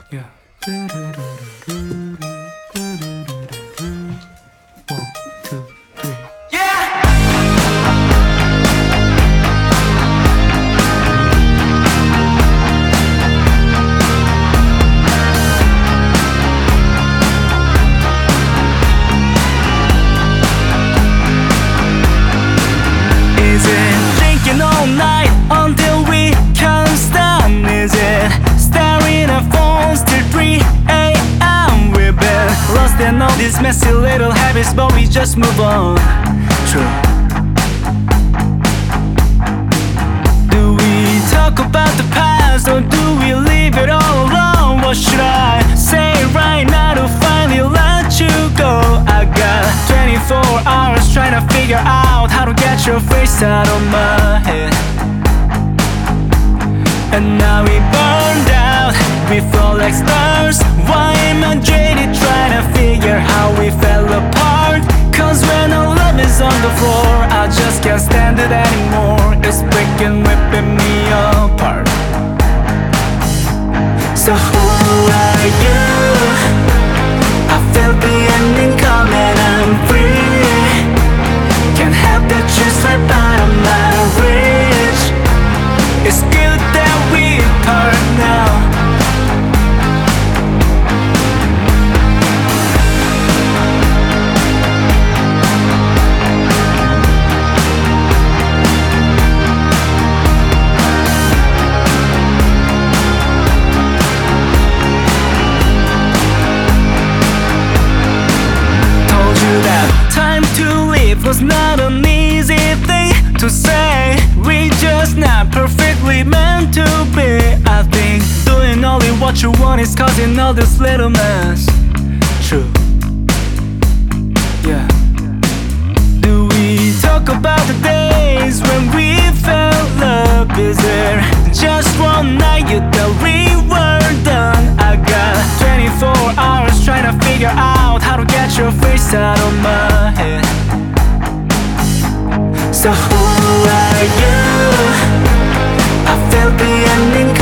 Yeah. One, two, three. Is it drinking all night until we can't stop? Is it staring at phones till 3 a.m.? We've been lost in all these messy little habits, but we just move on. True. Do we talk about the past or do we leave it all alone? What should I say right now to finally let you go? I got 24 hours trying to figure out how to get your face out of my head. And now we burned out, we fall like stars. Why am I jaded trying to figure how we fell apart? Cause when our love is on the floor, I just can't stand it anymore. It's breaking, ripping me apart. So who are you? I felt the ending coming, I'm free. Can't help that you slip out of my reach. It's good that we part now. Told you that time to live was not an easy thing to say. We just not perfectly meant to be. I think doing only what you want is causing all this little mess. True. Yeah. Do we talk about the days when we felt love? Is there just one night you thought we were done? I got 24 hours trying to figure out how to get your face out of my head. So who are you? I felt the ending